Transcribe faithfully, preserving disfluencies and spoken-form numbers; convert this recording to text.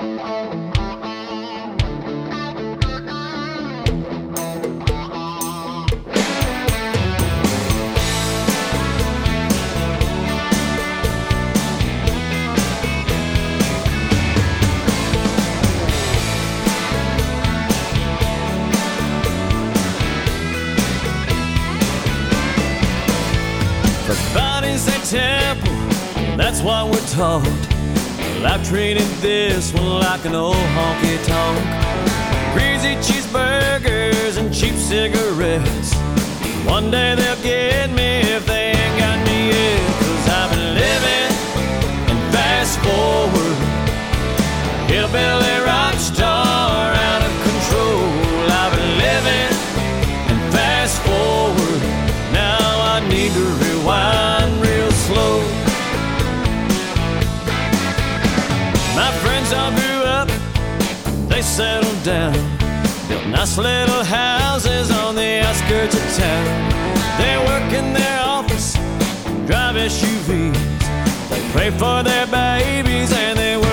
The body's a temple, that's what we're taught. Well, I've treated this one like an old honky-tonk. Greasy cheeseburgers and cheap cigarettes. One day they'll get me if they ain't got me yet. Cause I've been living and fast forward, hillbilly rock star out of control. I've been living and fast forward, now I need to rewind real slow. My friends all grew up, they settled down, built nice little houses on the outskirts of town. They work in their office, drive S U Vs, they pray for their babies, and they